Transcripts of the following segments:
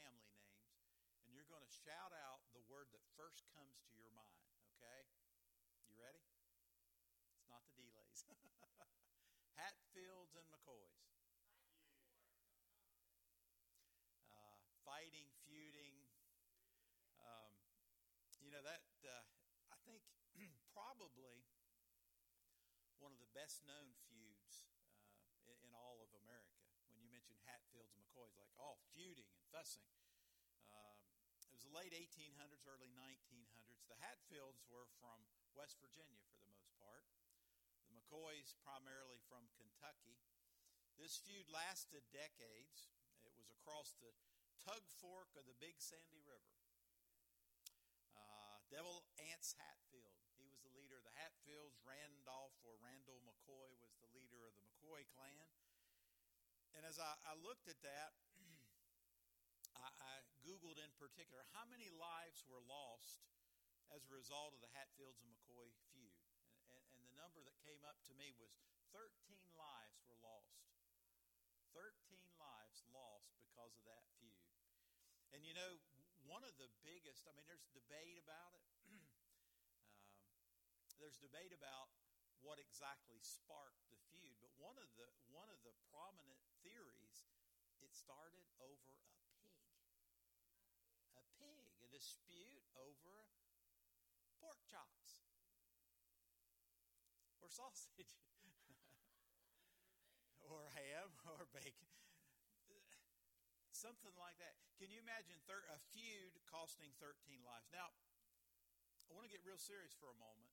family names, and you're going to shout out the word that first comes to your mind, okay? You ready? It's not the delays. Hatfields and McCoys. Fighting, feuding. I think probably one of the best known feuds in all of America. When you mention Hatfields and McCoys, like, feuding and fussing. It was the late 1800s, early 1900s. The Hatfields were from West Virginia for the most part. The McCoys primarily from Kentucky. This feud lasted decades. It was across the Tug Fork of the Big Sandy River. Devil Anse Hatfield, he was the leader of the Hatfields. Randolph or Randall McCoy was the leader of the McCoy clan. And as I looked at that, I Googled in particular how many lives were lost as a result of the Hatfields and McCoy feud. And the number that came up to me was 13 lives were lost. 13 lives lost because of that feud. And you know, one of the biggest, there's debate about it. There's debate about what exactly sparked the feud. But one of the prominent theories, it started over a pig. A pig, a dispute over pork chops or sausage or ham or bacon. Something like that. Can you imagine a feud costing 13 lives? Now, I want to get real serious for a moment.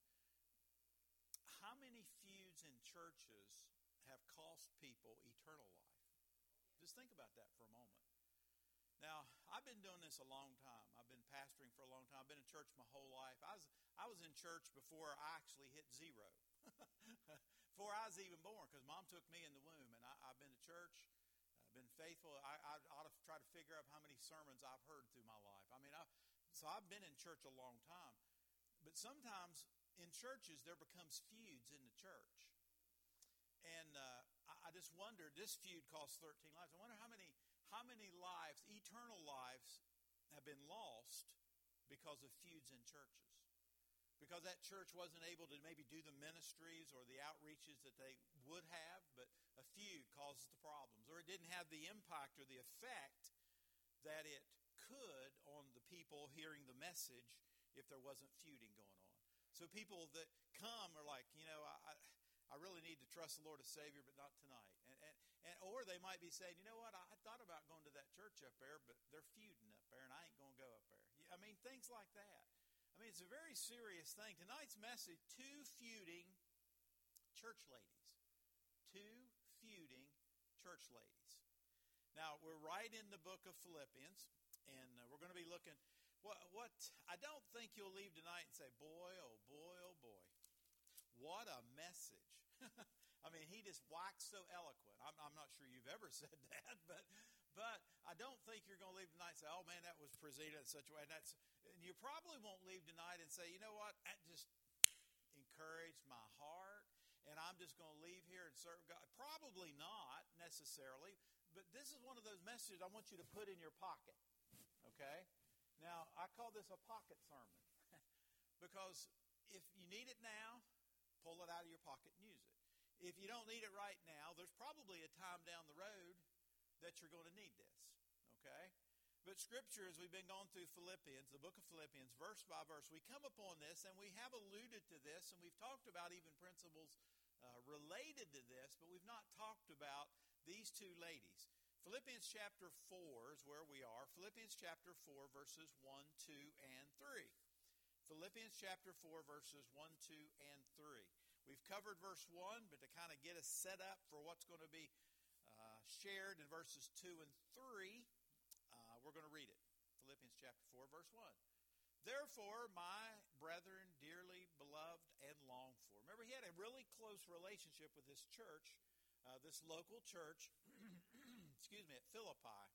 How many feuds in churches have cost people eternal life? Just think about that for a moment. Now, I've been doing this a long time. I've been pastoring for a long time. I've been in church my whole life. I was in church before I actually hit zero. Before I was even born, because Mom took me in the womb. And I've been to church. I've been faithful. I ought to try to figure out how many sermons I've heard through my life. So I've been in church a long time. But sometimes in churches there becomes feuds in the church. And I just wondered, this feud cost 13 lives. I wonder how many lives, eternal lives, have been lost because of feuds in churches. Because that church wasn't able to maybe do the ministries or the outreaches that they would have, but a feud causes the problems. Or it didn't have the impact or the effect that it could on the people hearing the message if there wasn't feuding going on. So people that come are like, I really need to trust the Lord as Savior, but not tonight. Or they might be saying, you know what, I thought about going to that church up there, but they're feuding up there, and I ain't going to go up there. Things like that. It's a very serious thing. Tonight's message, two feuding church ladies. Two feuding church ladies. Now, we're right in the book of Philippians, and we're going to be looking. What I don't think you'll leave tonight and say, boy, oh boy, oh boy. What a message. He just waxed so eloquent. I'm not sure you've ever said that, but I don't think you're going to leave tonight and say, oh man, that was presented in such a way. And you probably won't leave tonight and say, you know what, that just encouraged my heart, and I'm just going to leave here and serve God. Probably not necessarily, but this is one of those messages I want you to put in your pocket, okay? Now, I call this a pocket sermon because if you need it now, pull it out of your pocket and use it. If you don't need it right now, there's probably a time down the road that you're going to need this, okay? But Scripture, as we've been going through Philippians, the book of Philippians, verse by verse, we come upon this, and we have alluded to this, and we've talked about even principles related to this, but we've not talked about these two ladies. Philippians chapter 4 is where we are. Philippians chapter 4, verses 1, 2, and 3. Philippians chapter 4, verses 1, 2, and 3. We've covered verse 1, but to kind of get us set up for what's going to be shared in verses 2 and 3, we're going to read it. Philippians chapter 4, verse 1. Therefore, my brethren, dearly beloved and longed for. Remember, he had a really close relationship with this church, this local church, at Philippi.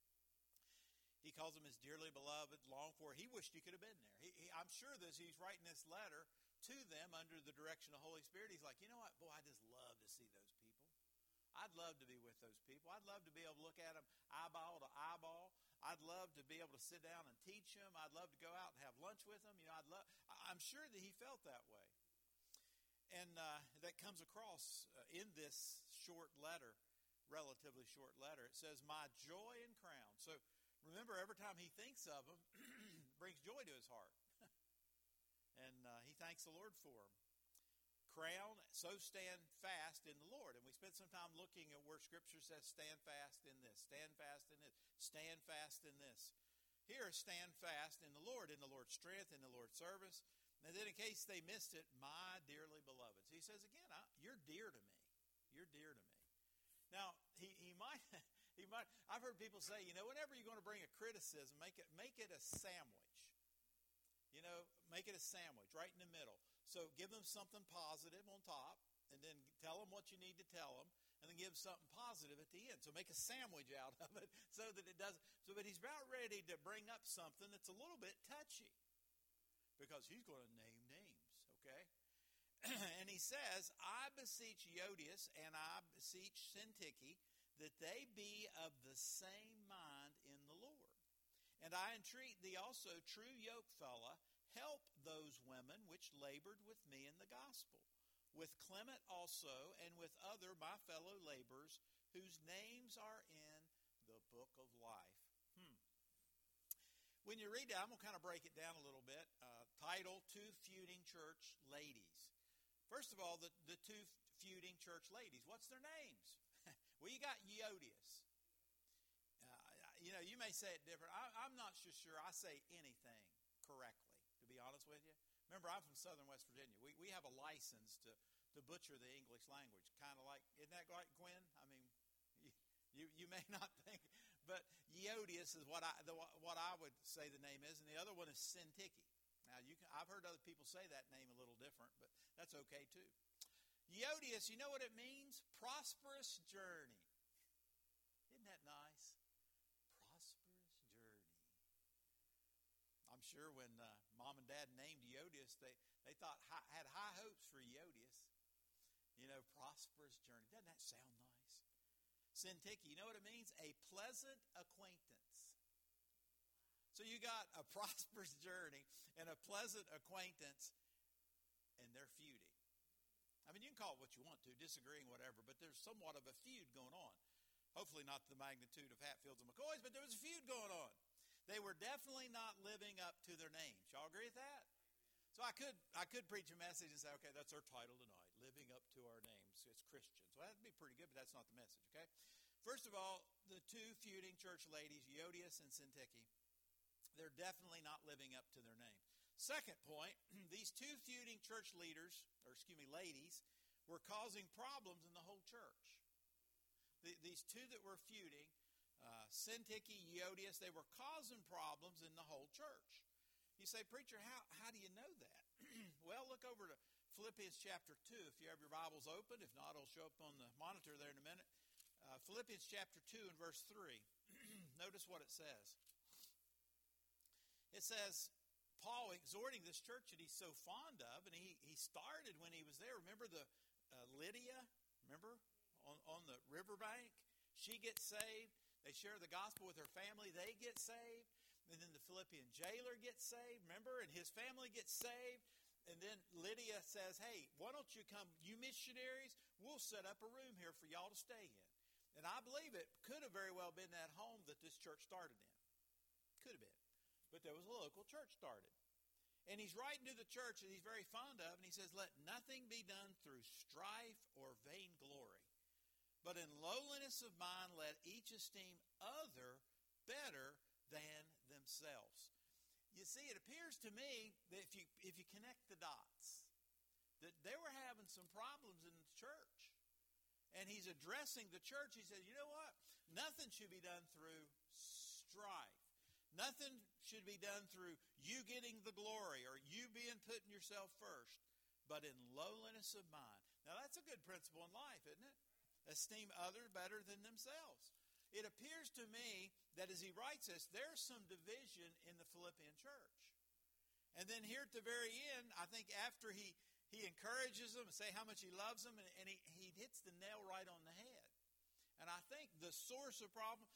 He calls them his dearly beloved, longed for. He wished he could have been there. I'm sure he's writing this letter to them under the direction of the Holy Spirit. He's like, you know what? Boy, I just love to see those people. I'd love to be with those people. I'd love to be able to look at them eyeball to eyeball. I'd love to be able to sit down and teach them. I'd love to go out and have lunch with them. I'm sure that he felt that way. And that comes across in this short letter, relatively short letter. It says, my joy and crown. So remember, every time he thinks of them, brings joy to his heart. And he thanks the Lord for them. Crown, so stand fast in the Lord. And we spent some time looking at where Scripture says stand fast in this, stand fast in this, stand fast in this. Here, stand fast in the Lord's strength, in the Lord's service. And then in case they missed it, my dearly beloveds. He says again, you're dear to me. You're dear to me. Now, he might, I've heard people say, whenever you're going to bring a criticism, make it a sandwich. Make it a sandwich right in the middle. So give them something positive on top, and then tell them what you need to tell them, and then give something positive at the end. So make a sandwich out of it so that it doesn't. So, but he's about ready to bring up something that's a little bit touchy because he's going to name names, okay? And he says, I beseech Euodias and I beseech Syntyche that they be of the same mind in the Lord. And I entreat thee also, true yokefellow, help those women which labored with me in the gospel, with Clement also, and with other my fellow laborers, whose names are in the book of life. When you read that, I'm going to kind of break it down a little bit. Title, Two Feuding Church Ladies. First of all, the two feuding church ladies. What's their names? Well, you got Euodias. You may say it different. I'm not so sure I say anything correctly, to be honest with you. Remember, I'm from southern West Virginia. We have a license to butcher the English language, kind of like, isn't that right, Gwen? I mean, you may not think, but Euodias is what I would say the name is, and the other one is Syntyche. Now, I've heard other people say that name a little different, but that's okay too. Euodias, you know what it means? Prosperous journey. Isn't that nice? Prosperous journey. I'm sure when Mom and Dad named Euodias, they thought had high hopes for Euodias. Prosperous journey. Doesn't that sound nice? Syntyche, you know what it means? A pleasant acquaintance. So you got a prosperous journey and a pleasant acquaintance, and they're feuding. I mean, you can call it what you want to, disagreeing, whatever, but there's somewhat of a feud going on. Hopefully not the magnitude of Hatfields and McCoys, but there was a feud going on. They were definitely not living up to their names. Y'all agree with that? So I could preach a message and say, okay, that's our title tonight, living up to our names as Christians. Well, that'd be pretty good, but that's not the message, okay? First of all, the two feuding church ladies, Euodias and Syntyche, they're definitely not living up to their name. Second point, these two feuding church ladies, were causing problems in the whole church. These two that were feuding, Syntyche, Euodias, they were causing problems in the whole church. You say, preacher, how do you know that? Well, look over to Philippians chapter 2, if you have your Bibles open. If not, it'll show up on the monitor there in a minute. Philippians chapter 2 and verse 3. Notice what it says. It says, Paul exhorting this church that he's so fond of, and he started when he was there. Remember the Lydia, on the riverbank? She gets saved. They share the gospel with her family. They get saved. And then the Philippian jailer gets saved, remember? And his family gets saved. And then Lydia says, hey, why don't you come, you missionaries? We'll set up a room here for y'all to stay in. And I believe it could have very well been that home that this church started in. Could have been. But there was a local church started. And he's writing to the church that he's very fond of, and he says, let nothing be done through strife or vainglory, but in lowliness of mind let each esteem other better than themselves. You see, it appears to me that if you connect the dots, that they were having some problems in the church. And he's addressing the church. He says, you know what? Nothing should be done through strife. Nothing should be done through you getting the glory or you putting yourself first, but in lowliness of mind. Now, that's a good principle in life, isn't it? Esteem others better than themselves. It appears to me that as he writes this, there's some division in the Philippian church. And then here at the very end, I think after he encourages them and say how much he loves them, and he hits the nail right on the head. And I think the source of problem,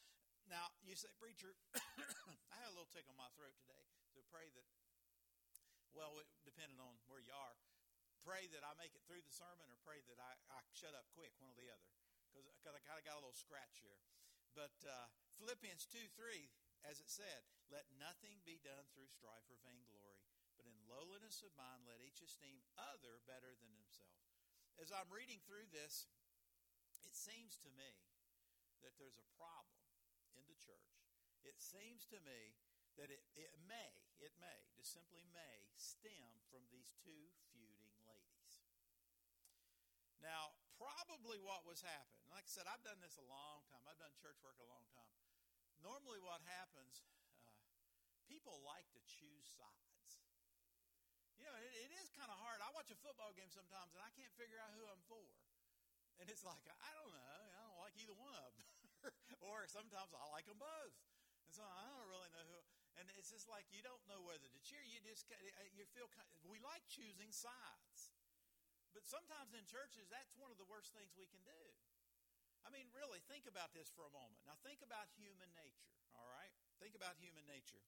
Now, you say, preacher, I had a little tickle in my throat today, so pray that, well, depending on where you are, pray that I make it through the sermon or pray that I shut up quick, one or the other, because I kind of got a little scratch here. But Philippians 2:3, as it said, let nothing be done through strife or vainglory, but in lowliness of mind let each esteem other better than himself. As I'm reading through this, it seems to me that there's a problem in the church. It seems to me that it may, just simply may, stem from these two feuding ladies. Now, probably what was happening, like I said, I've done this a long time. I've done church work a long time. Normally what happens, people like to choose sides. You know, it is kind of hard. I watch a football game sometimes, and I can't figure out who I'm for. And it's like, I don't know. I don't like either one of them. Or sometimes I like them both. And so I don't really know who. And it's just like you don't know whether to cheer. You feel we like choosing sides. But sometimes in churches, that's one of the worst things we can do. I mean, really, think about this for a moment. Now, think about human nature, all right? Think about human nature.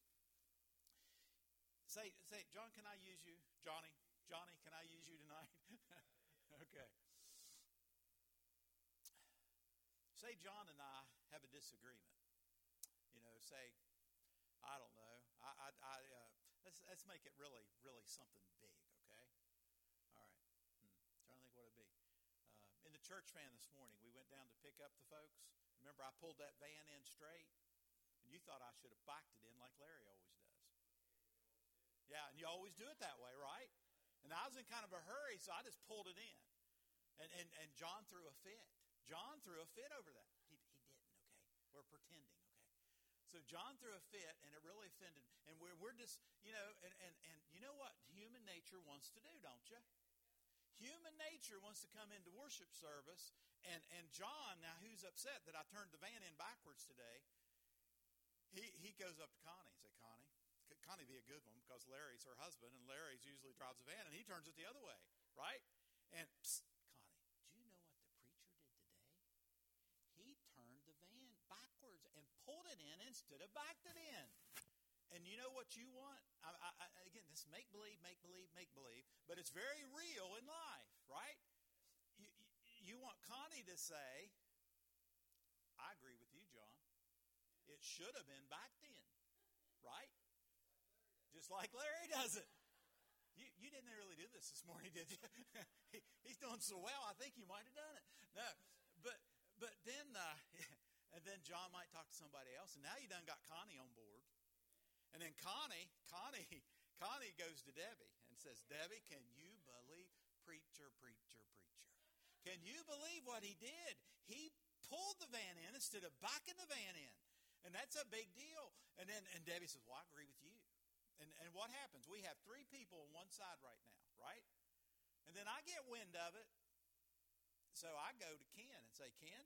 Say, John, can I use you? Johnny, can I use you tonight? Okay. Say John and I have a disagreement. You know, say, I don't know. Let's make it really, really something big, okay? All right. Trying to think what it'd be. In the church van this morning, we went down to pick up the folks. Remember, I pulled that van in straight, and you thought I should have backed it in like Larry always does. Yeah, and you always do it that way, right? And I was in kind of a hurry, so I just pulled it in. And John threw a fit. John threw a fit over that. He didn't, okay? We're pretending, okay? So John threw a fit, and it really offended. And we're just, you know, and you know what human nature wants to do, don't you? Human nature wants to come into worship service, and John, now who's upset that I turned the van in backwards today, he goes up to Connie and says, Connie be a good one because Larry's her husband, and Larry's usually drives the van, and he turns it the other way, right? And, Connie, do you know what the preacher did today? He turned the van backwards and pulled it in instead of backed it in. And you know what you want? Again, this make-believe, but it's very real in life, right? You want Connie to say, I agree with you, John. It should have been backed in, right? Just like Larry does it. You didn't really do this morning, did you? He's doing so well, I think you might have done it. No, but then, and then John might talk to somebody else, and now you done got Connie on board. And then Connie goes to Debbie and says, Debbie, can you believe preacher? Can you believe what he did? He pulled the van in instead of backing the van in. And that's a big deal. And Debbie says, well, I agree with you. And what happens? We have three people on one side right now, right? And then I get wind of it. So I go to Ken and say, Ken,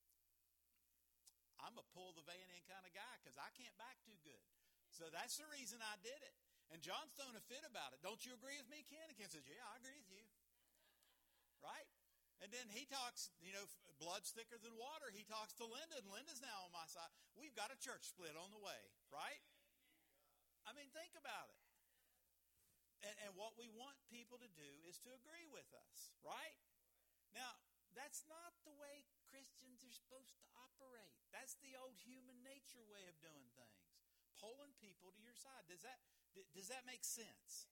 I'm a pull the van in kind of guy because I can't back too good. So that's the reason I did it. And John's throwing a fit about it. Don't you agree with me, Ken? And Ken says, yeah, I agree with you. Right? And then he talks, you know, blood's thicker than water. He talks to Linda, and Linda's now on my side. We've got a church split on the way, right? I mean, think about it. And what we want people to do is to agree with us, right? Now, that's not the way Christians are supposed to operate. That's the old human nature way of doing things. Pulling people to your side. Does that make sense?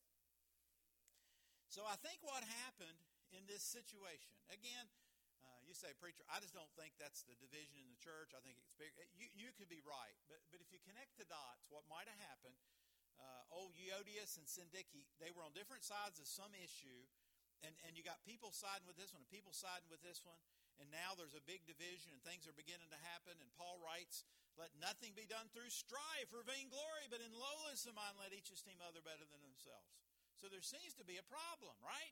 So I think what happened in this situation, again, you say, preacher, I just don't think that's the division in the church. I think it's big. You could be right, but if you connect the dots, what might have happened? Old Euodias and Syntyche, they were on different sides of some issue, and you got people siding with this one and people siding with this one. And now there's a big division and things are beginning to happen. And Paul writes, let nothing be done through strife or vainglory, but in lowliness of mind let each esteem other better than themselves. So there seems to be a problem, right?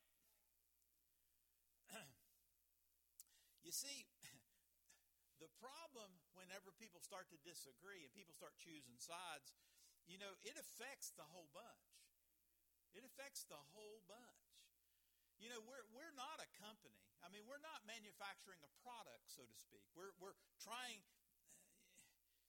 You see, the problem whenever people start to disagree and people start choosing sides, you know, it affects the whole bunch. It affects the whole bunch. You know, we're not a company. I mean, we're not manufacturing a product, so to speak. We're trying,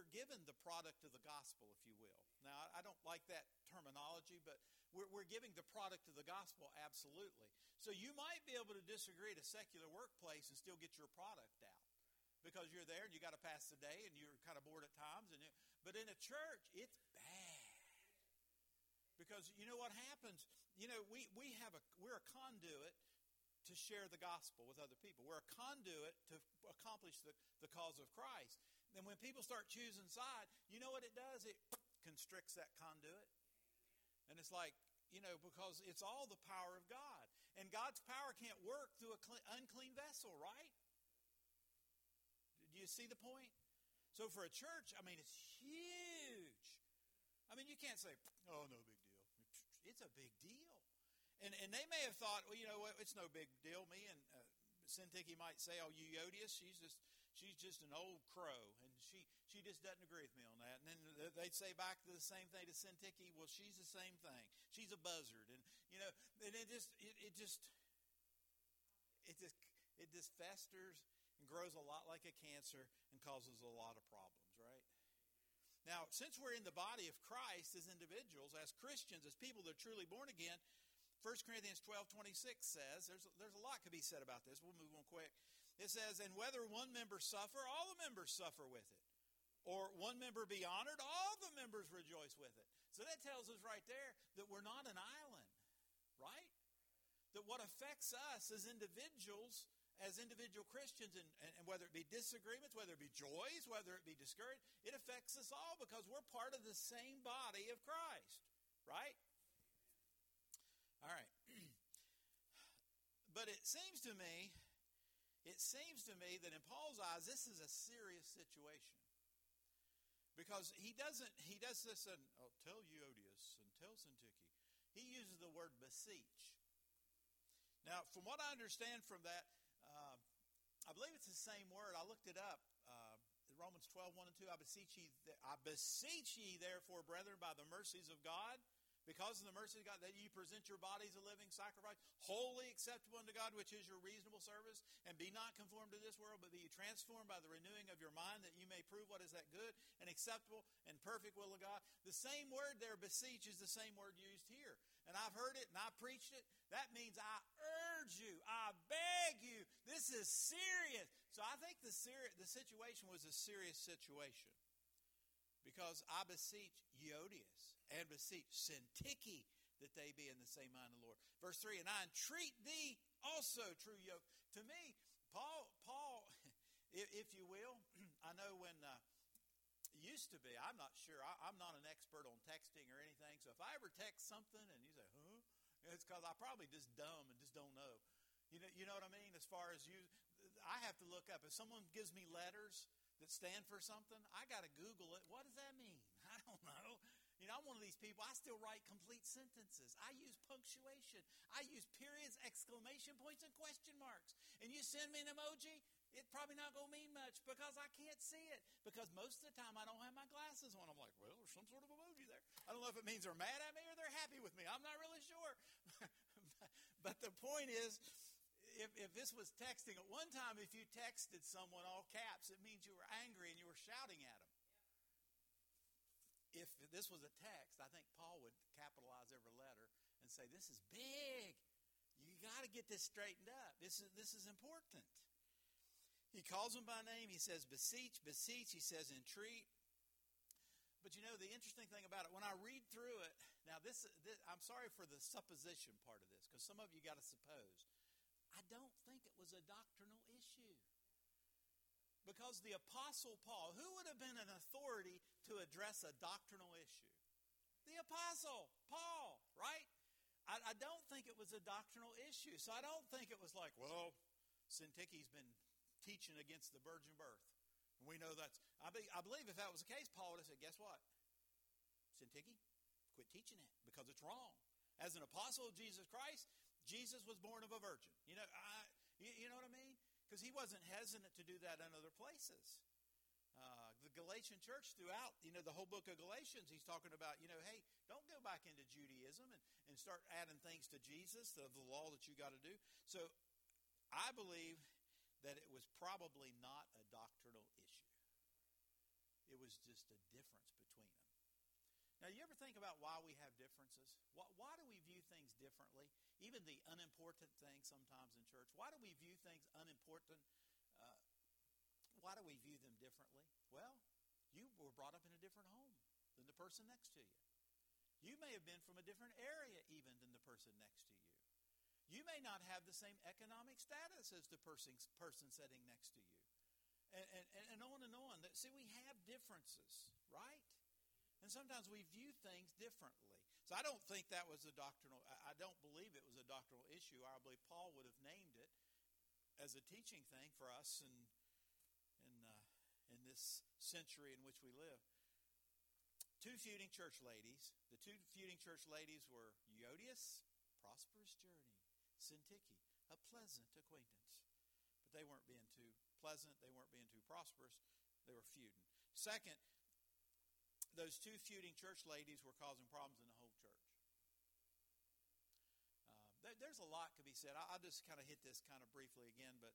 given the product of the gospel, if you will. Now, I don't like that terminology, but we're giving the product of the gospel, absolutely. So you might be able to disagree at a secular workplace and still get your product out because you're there and you got to pass the day and you're kind of bored at times. But in a church, it's bad because you know what happens. You know, we're a conduit to share the gospel with other people. We're a conduit to accomplish the cause of Christ. And when people start choosing side, you know what it does? It constricts that conduit. And it's like, you know, because it's all the power of God. And God's power can't work through an unclean vessel, right? Do you see the point? So for a church, I mean, it's huge. I mean, you can't say, oh, no big deal. It's a big deal. And they may have thought, well, you know what, it's no big deal. Me and Syntyche might say, oh, Euodias, she's just an old crow, and she just doesn't agree with me on that. And then they'd say back to the same thing to Syntyche, well, she's the same thing. She's a buzzard. And, you know, and it just festers and grows a lot like a cancer and causes a lot of problems, right? Now, since we're in the body of Christ as individuals, as Christians, as people that are truly born again, 1 Corinthians 12:26 says, there's a lot could be said about this. We'll move on quick. It says, and whether one member suffer, all the members suffer with it. Or one member be honored, all the members rejoice with it. So that tells us right there that we're not an island, right? That what affects us as individuals, as individual Christians, and whether it be disagreements, whether it be joys, whether it be discouragement, it affects us all because we're part of the same body of Christ, right? All right. But it seems to me that in Paul's eyes, this is a serious situation. Because he does this, and tell Euodias and tell Syntyche. He uses the word beseech. Now, from what I understand from that, I believe it's the same word. I looked it up. Romans 12:1 and 2. I beseech ye, therefore, brethren, by the mercies of God, because of the mercy of God, that ye present your bodies a living sacrifice, wholly acceptable unto God, which is your reasonable service. And be not conformed to this world, but be ye transformed by the renewing of your mind, that you may prove what is that good and acceptable and perfect will of God. The same word there, beseech, is the same word used here. And I've heard it and I preached it. That means I urge you, I beg you. This is serious. So I think the situation was a serious situation. Because I beseech Euodias and beseech Syntyche that they be in the same mind of the Lord. Verse 3, and I entreat thee also, true yoke. To me, Paul, if you will, I know when used to be, I'm not sure, I'm not an expert on texting or anything, so if I ever text something and you say, huh? It's because I'm probably just dumb and just don't know. You know what I mean? As far as I have to look up. If someone gives me letters that stand for something, I got to Google it. What does that mean? I don't know. You know, I'm one of these people, I still write complete sentences. I use punctuation. I use periods, exclamation points, and question marks. And you send me an emoji, it's probably not going to mean much because I can't see it. Because most of the time I don't have my glasses on. I'm like, well, there's some sort of emoji there. I don't know if it means they're mad at me or they're happy with me. I'm not really sure. But the point is, if this was texting, at one time, if you texted someone all caps, it means you were angry and you were shouting at them. If this was a text, I think Paul would capitalize every letter and say, this is big. You got to get this straightened up. This is important. He calls them by name. He says, beseech. He says, entreat. But you know, the interesting thing about it, when I read through it, now this I'm sorry for the supposition part of this, because some of you got to suppose. I don't think it was a doctrinal issue. Because the Apostle Paul, who would have been an authority to address a doctrinal issue? The Apostle Paul, right? I don't think it was a doctrinal issue. So I don't think it was like, well, Syntyche's been teaching against the virgin birth. And we know that's, I believe if that was the case, Paul would have said, guess what? Syntyche, quit teaching it because it's wrong. As an apostle of Jesus Christ, Jesus was born of a virgin. You know what I mean? Because he wasn't hesitant to do that in other places. The Galatian church throughout, the whole book of Galatians, he's talking about, hey, don't go back into Judaism and start adding things to Jesus, the law that you got to do. So I believe that it was probably not a doctrinal issue. It was just a difference between them. Now, you ever think about why we have differences? Why do we view things differently? Even the unimportant things sometimes in church. Why do we view things unimportant? Why do we view them differently? Well, you were brought up in a different home than the person next to you. You may have been from a different area even than the person next to you. You may not have the same economic status as the person sitting next to you. And on and on. See, we have differences, right? And sometimes we view things differently. So I don't think that was I don't believe it was a doctrinal issue. I believe Paul would have named it as a teaching thing for us in this century in which we live. Two feuding church ladies. The two feuding church ladies were Euodias, prosperous journey, Syntyche, a pleasant acquaintance. But they weren't being too pleasant. They weren't being too prosperous. They were feuding. Second, those two feuding church ladies were causing problems in the whole church. There's a lot could be said. I'll just kind of hit this kind of briefly again, but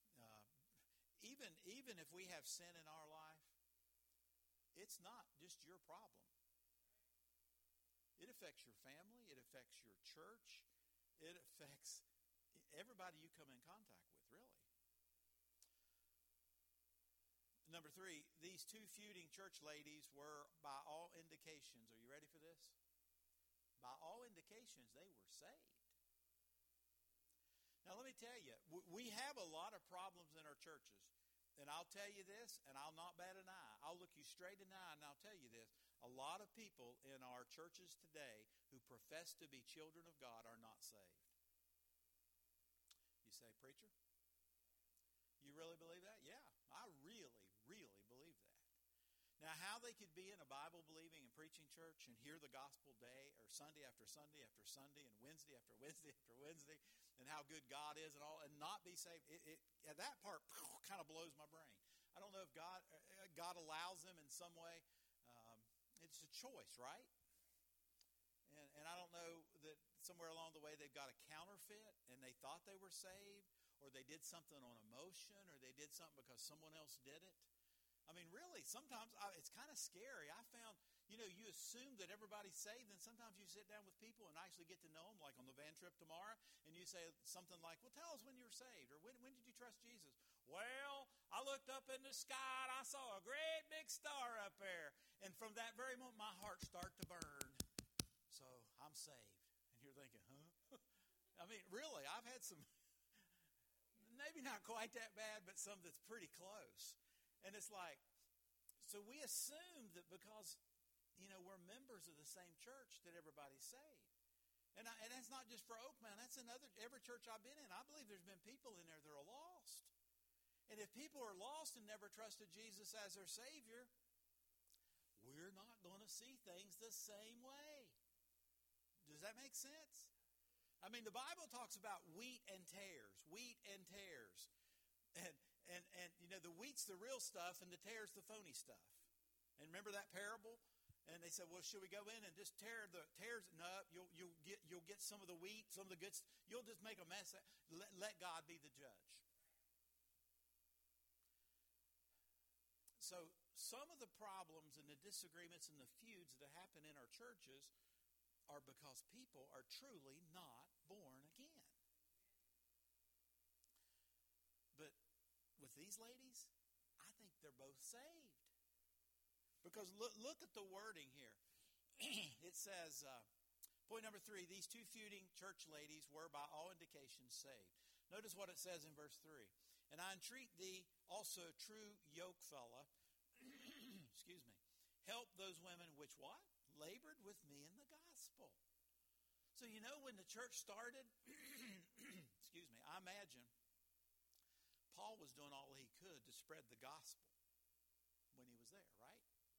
even if we have sin in our life, it's not just your problem. It affects your family. It affects your church. It affects everybody you come in contact with, really. Number 3, these two feuding church ladies were, by all indications, are you ready for this? By all indications, they were saved. Now, let me tell you, we have a lot of problems in our churches. And I'll tell you this, and I'll not bat an eye. I'll look you straight in the eye, and I'll tell you this. A lot of people in our churches today who profess to be children of God are not saved. You say, preacher? You really believe that? Yeah, I really, really believe that. Now, how they could be in a Bible-believing and preaching church and hear the gospel day or Sunday after Sunday after Sunday and Wednesday after Wednesday after Wednesday and how good God is and all, and not be saved, that part kind of blows my brain. I don't know if God allows them in some way. It's a choice, right? And I don't know that somewhere along the way they've got a counterfeit and they thought they were saved, or they did something on emotion, or they did something because someone else did it. I mean, really, sometimes it's kind of scary. I found, you assume that everybody's saved, and sometimes you sit down with people and actually get to know them, like on the van trip tomorrow, and you say something like, well, tell us when you were saved, or when did you trust Jesus? Well, I looked up in the sky, and I saw a great big star up there, and from that very moment, my heart started to burn. So, I'm saved. And you're thinking, huh? I mean, really, I've had some, maybe not quite that bad, but some that's pretty close. And it's like, so we assume that because, we're members of the same church that everybody's saved. And that's not just for Oakmount. That's every church I've been in. I believe there's been people in there that are lost. And if people are lost and never trusted Jesus as their Savior, we're not going to see things the same way. Does that make sense? I mean, the Bible talks about wheat and tares. And the wheat's the real stuff and the tare's the phony stuff. And remember that parable? And they said, well, should we go in and just tear the tares? No, you'll get some of the wheat, some of the good. You'll just make a mess. Let God be the judge. So some of the problems and the disagreements and the feuds that happen in our churches are because people are truly not born again. But with these ladies, I think they're both saved. Because look at the wording here. It says, point number 3, these two feuding church ladies were by all indications saved. Notice what it says in verse 3. And I entreat thee also, true yoke fella, excuse me, help those women which what? Labored with me in the gospel. So when the church started, excuse me, I imagine Paul was doing all he could to spread the gospel when he was there, right?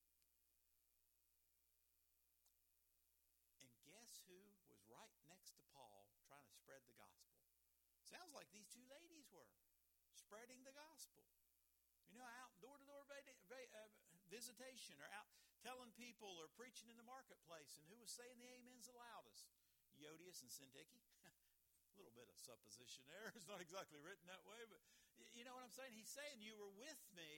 And guess who was right next to Paul trying to spread the gospel? Sounds like these two ladies were spreading the gospel. Out door-to-door visitation, or out telling people, or preaching in the marketplace. And who was saying the amens the loudest? Euodias and Syntyche. A little bit of supposition there. It's not exactly written that way, but you know what I'm saying? He's saying, you were with me.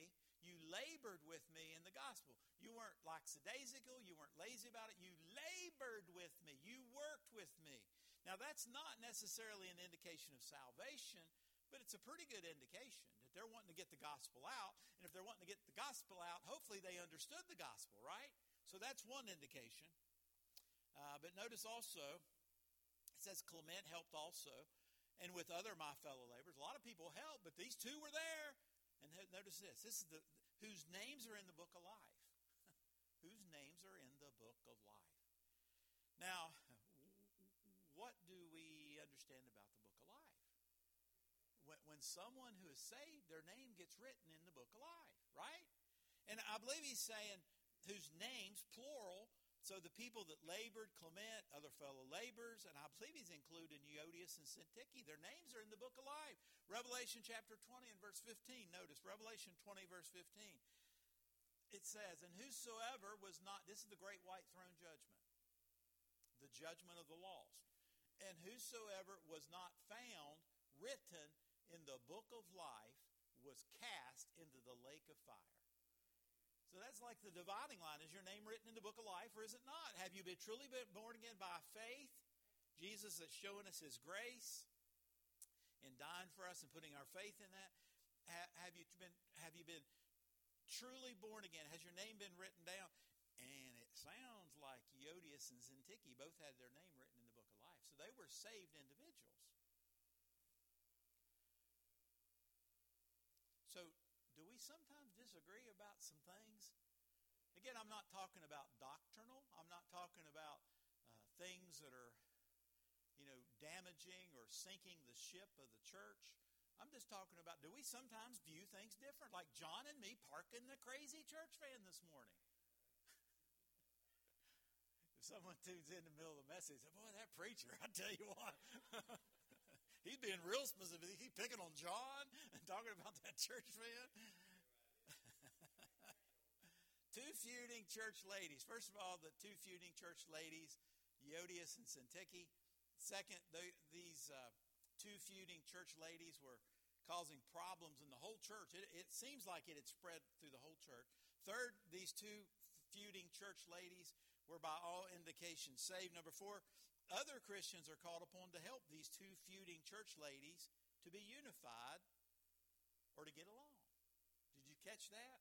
You labored with me in the gospel. You weren't lackadaisical. You weren't lazy about it. You labored with me. You worked with me. Now, that's not necessarily an indication of salvation, but it's a pretty good indication that they're wanting to get the gospel out. And if they're wanting to get the gospel out, hopefully they understood the gospel, right? So that's one indication. But notice also, it says Clement helped also, and with other my fellow laborers. A lot of people helped, but these two were there. And notice this. This is whose names are in the book of life. Whose names are in the book of life. Now, what do we understand about the book of life? When someone who is saved, their name gets written in the book of life, right? And I believe he's saying whose names, plural, so the people that labored, Clement, other fellow laborers, and I believe he's including Euodias and Syntyche, their names are in the book of life. Revelation chapter 20 and verse 15. Notice, Revelation 20 verse 15. It says, and whosoever was not, this is the great white throne judgment, the judgment of the lost. And whosoever was not found written in the book of life was cast into the lake of fire. So that's like the dividing line. Is your name written in the book of life or is it not? Have you been truly born again by faith? Jesus is showing us his grace and dying for us and putting our faith in that. Have you been truly born again? Has your name been written down? And it sounds like Euodias and Syntyche both had their name written in the book of life. So they were saved individuals. So do we sometimes disagree about some things? Again, I'm not talking about doctrinal. I'm not talking about things that are, damaging or sinking the ship of the church. I'm just talking about, do we sometimes view things different? Like John and me parking the crazy church van this morning. If someone tunes in the middle of the message, boy, that preacher, I tell you what. He's being real specific. He's picking on John and talking about that church van. Two feuding church ladies. First of all, the two feuding church ladies, Euodias and Syntyche. Second, these two feuding church ladies were causing problems in the whole church. It seems like it had spread through the whole church. Third, these two feuding church ladies were by all indications saved. Number 4, other Christians are called upon to help these two feuding church ladies to be unified or to get along. Did you catch that?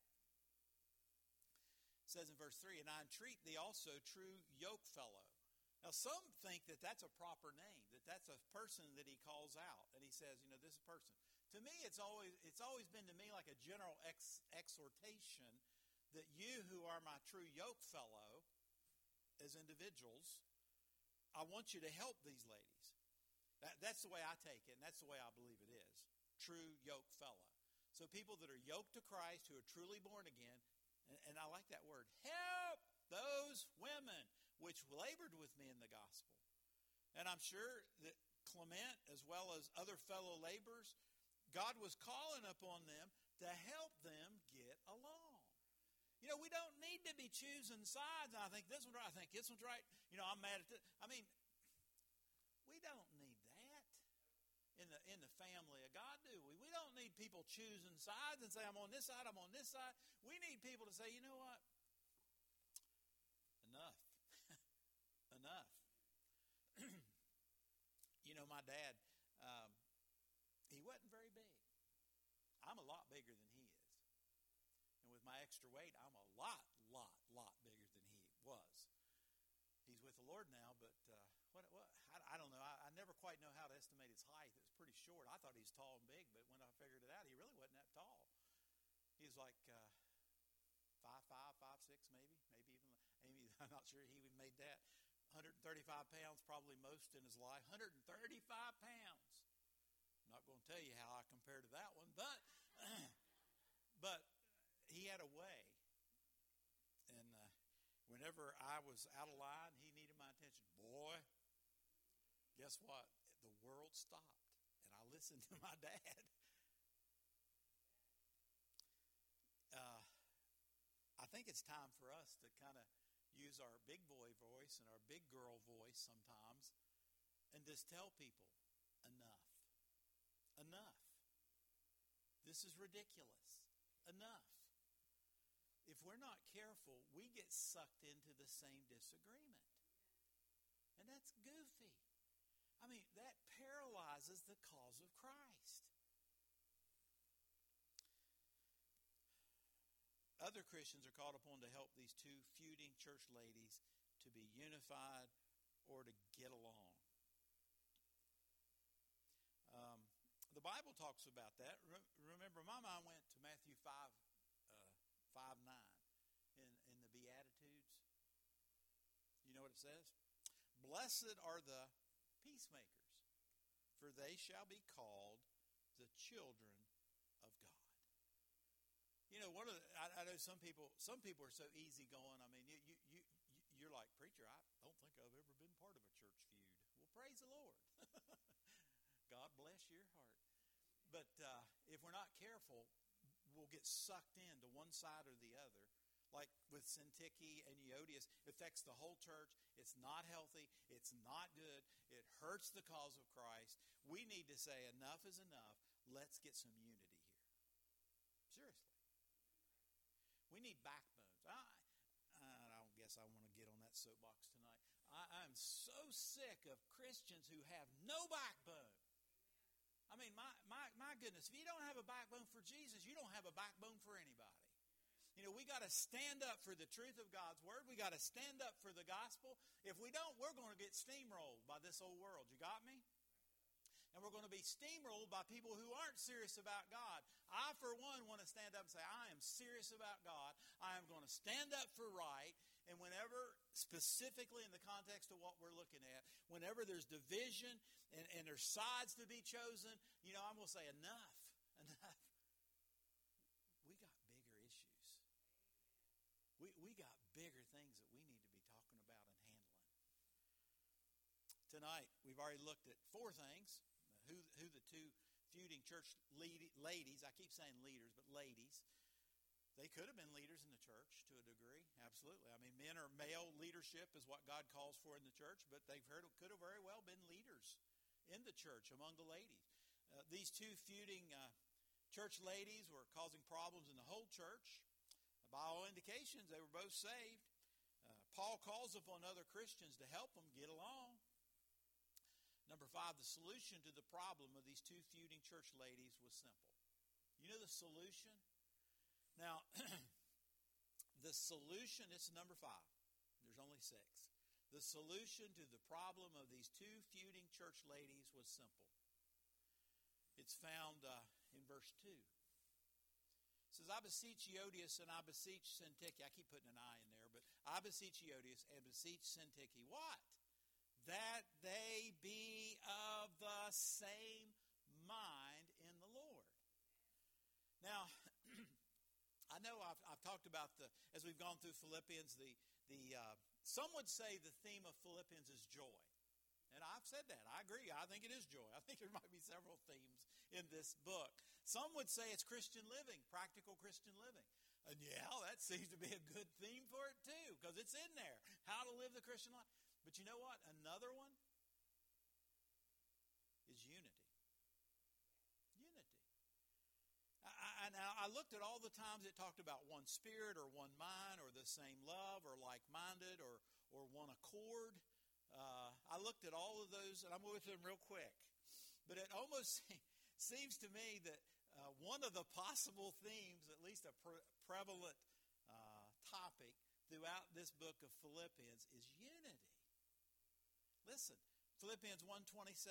It says in verse 3, and I entreat thee also, true yoke fellow. Now, some think that that's a proper name, that that's a person that he calls out. And he says, this person. To me, it's always been to me like a general exhortation that you who are my true yoke fellow as individuals, I want you to help these ladies. That's the way I take it, and that's the way I believe it is. True yoke fellow. So people that are yoked to Christ, who are truly born again, and I like that word, help those women which labored with me in the gospel. And I'm sure that Clement, as well as other fellow laborers, God was calling upon them to help them get along. We don't need to be choosing sides. I think this one's right. I think this one's right. I'm mad at this. We don't need that in the family of God, do we? We don't need people choosing sides and say, I'm on this side, I'm on this side. We need people to say, you know what? Enough. Enough. My dad, he wasn't very big. I'm a lot bigger than he is. And with my extra weight, I'm a lot bigger than he was. He's with the Lord now, but I don't know. I never quite know how to estimate his height. It was pretty short. I thought he was tall and big, but when I figured it out, he really wasn't that tall. He was like 5'5", 5'6", maybe even, I'm not sure he even made that. 135 pounds, probably most in his life. 135 pounds. I'm not going to tell you how I compare to that one, but he had a way. And whenever I was out of line, he needed my attention. Boy, guess what? The world stopped, and I listened to my dad. I think it's time for us to kind of use our big boy voice and our big girl voice sometimes and just tell people, enough. Enough. This is ridiculous. Enough. if we're not careful, we get sucked into the same disagreement. And that's goofy. I mean, that paralyzes the cause of Christ. Other Christians are called upon to help these two feuding church ladies to be unified or to get along. The Bible talks about that. Remember, my mind went to Matthew 5:9 in the Beatitudes. You know what it says? Blessed are the peacemakers, for they shall be called the children of God. You know, I know some people are so easygoing. I mean, you're like, preacher, I don't think I've ever been part of a church feud. Well, praise the Lord. God bless your heart. But if we're not careful, we'll get sucked into one side or the other. Like with Syntyche and Euodias, it affects the whole church. It's not healthy. It's not good. It hurts the cause of Christ. We need to say enough is enough. Let's get some unity here. Seriously. We need backbones. I don't guess I want to get on that soapbox tonight. I'm so sick of Christians who have no backbone. I mean, my goodness, if you don't have a backbone for Jesus, you don't have a backbone for anybody. You know, we got to stand up for the truth of God's word. We got to stand up for the gospel. If we don't, we're going to get steamrolled by this old world. You got me? And we're going to be steamrolled by people who aren't serious about God. I, for one, want to stand up and say, I am serious about God. I am going to stand up for right. And whenever, specifically in the context of what we're looking at, whenever there's division and there's sides to be chosen, you know, I'm going to say enough. We got bigger issues. We got bigger things that we need to be talking about and handling. Tonight, we've already looked at 4 things. Who the two feuding church ladies, I keep saying leaders, but ladies, they could have been leaders in the church to a degree, absolutely. I mean, men or male leadership is what God calls for in the church, but they could have very well been leaders in the church among the ladies. These two feuding church ladies were causing problems in the whole church. By all indications, they were both saved. Paul calls upon other Christians to help them get along. Number 5, the solution to the problem of these two feuding church ladies was simple. You know the solution? Now, the solution, it's number 5. There's only 6. The solution to the problem of these two feuding church ladies was simple. It's found in verse 2. It says, I beseech Euodias and I beseech Syntyche. I keep putting an I in there, but I beseech Euodias and beseech Syntyche. What? That they be of the same mind in the Lord. Now, I know I've talked about as we've gone through Philippians, some would say the theme of Philippians is joy. And I've said that. I agree. I think it is joy. I think there might be several themes in this book. Some would say it's Christian living, practical Christian living. And yeah, that seems to be a good theme for it too, because it's in there. How to live the Christian life. But you know what? Another one is unity. Unity. I looked at all the times it talked about one spirit or one mind or the same love or like-minded or one accord. I looked at all of those, and I'm going through them real quick. But it almost seems to me that one of the possible themes, at least a prevalent topic throughout this book of Philippians, is unity. Listen, Philippians 1:27.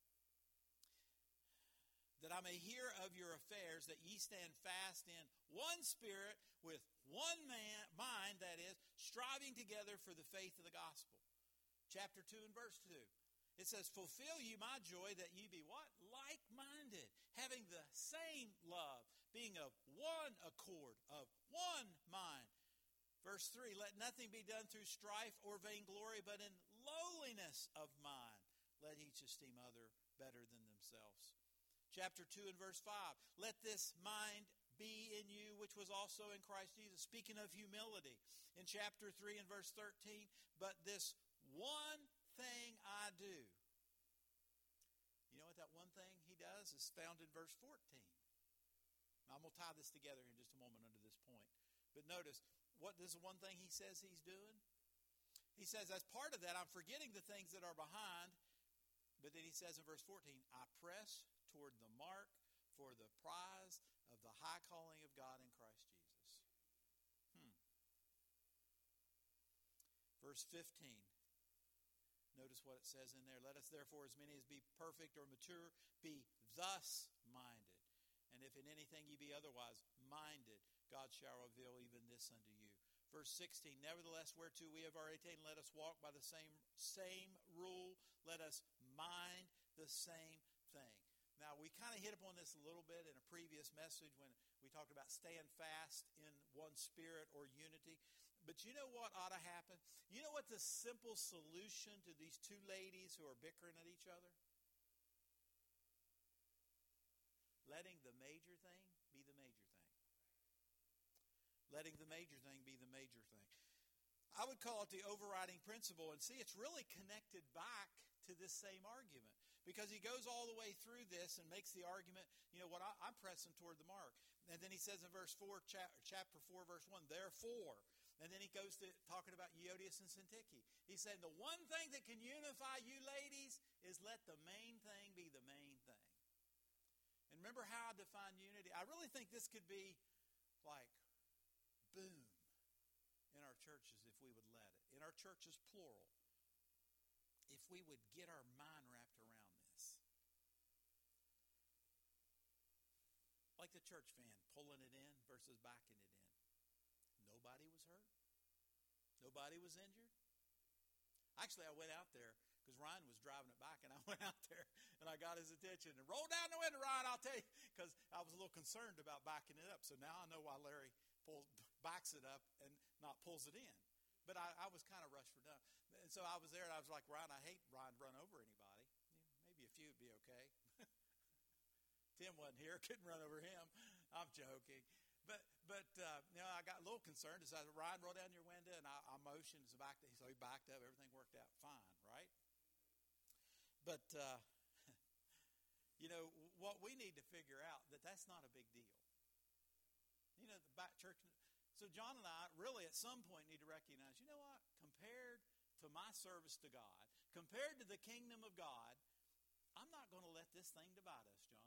That I may hear of your affairs, that ye stand fast in one spirit, with one mind, that is, striving together for the faith of the gospel. Chapter 2 and verse 2. It says, fulfill ye my joy, that ye be what? Like-minded, having the same love, being of one accord, of one mind. Verse 3, let nothing be done through strife or vainglory, but in lowliness of mind, let each esteem other better than themselves. Chapter 2 and verse 5, let this mind be in you, which was also in Christ Jesus. Speaking of humility, in chapter 3 and verse 13, but this one thing I do. You know what that one thing he does is found in verse 14. Now, I'm going to tie this together in just a moment under this point. But notice, this is one thing he says he's doing. He says, as part of that, I'm forgetting the things that are behind. But then he says in verse 14, I press toward the mark for the prize of the high calling of God in Christ Jesus. Verse 15. Notice what it says in there. Let us therefore, as many as be perfect or mature, be thus minded. And if in anything ye be otherwise minded, God shall reveal even this unto you. Verse 16, nevertheless, whereto we have already attained, let us walk by the same rule. Let us mind the same thing. Now, we kind of hit upon this a little bit in a previous message when we talked about staying fast in one spirit or unity. But you know what ought to happen? You know what the simple solution to these two ladies who are bickering at each other? Letting the major thing be the major thing. Letting the major thing be the major thing. I would call it the overriding principle. And see, it's really connected back to this same argument. Because he goes all the way through this and makes the argument, I'm pressing toward the mark. And then he says in verse 4, chapter 4, verse 1, therefore. And then he goes to talking about Euodias and Syntyche. He said, the one thing that can unify you ladies is let the main thing be the main thing. And remember how I define unity? I really think this could be like boom in our churches if we would let it. In our churches, plural. If we would get our mind wrapped around this. Like the church fan, pulling it in versus backing it in. Nobody was hurt. Nobody was injured. Actually, I went out there because Ryan was driving it back, and I went out there and I got his attention and rolled down the window, Ryan, I'll tell you, because I was a little concerned about backing it up. So now I know why Larry backs it up and not pulls it in. But I was kind of rushed for done. And so I was there, and I was like, Ryan, I hate Ryan run over anybody. Maybe a few would be okay. Tim wasn't here, couldn't run over him. I'm joking. But I got a little concerned. So Ryan, roll down your window, and I motioned. So he backed up. Everything worked out fine, right? But, what we need to figure out, that's not a big deal. The back church. So John and I really at some point need to recognize, you know what? Compared to my service to God, compared to the kingdom of God, I'm not going to let this thing divide us, John.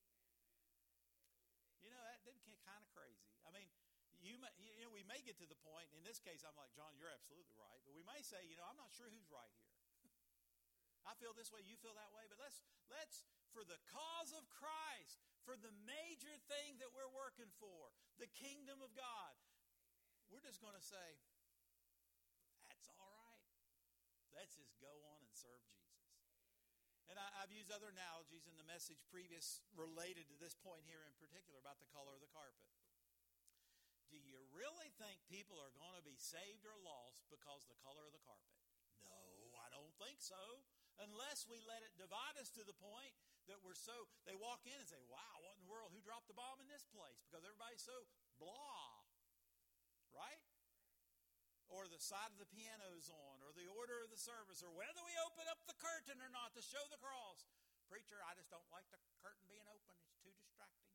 That kind of crazy. I mean, we may get to the point, in this case, I'm like, John, you're absolutely right. But we may say, I'm not sure who's right here. I feel this way, you feel that way. But let's, for the cause of Christ, for the major thing that we're working for, the kingdom of God, we're just going to say, that's all right. Let's just go on and serve Jesus. And I've used other analogies in the message previous related to this point here in particular about the color of the carpet. Do you really think people are going to be saved or lost because the color of the carpet? No, I don't think so. Unless we let it divide us to the point that they walk in and say, wow, what in the world, who dropped the bomb in this place? Because everybody's so blah, right? Or the side of the piano's on, or the order of the service, or whether we open up the curtain or not to show the cross. Preacher, I just don't like the curtain being open. It's too distracting,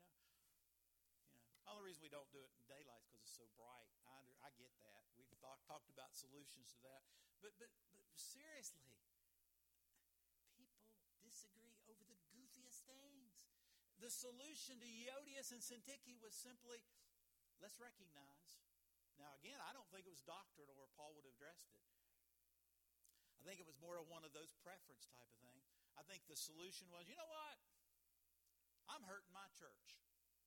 The only reason we don't do it in daylight is because it's so bright. I get that. We've talked about solutions to that. But seriously, people disagree over the goofiest things. The solution to Euodias and Syntyche was simply, let's recognize. Now, again, I don't think it was doctrinal where Paul would have addressed it. I think it was more of one of those preference type of thing. I think the solution was, you know what? I'm hurting my church.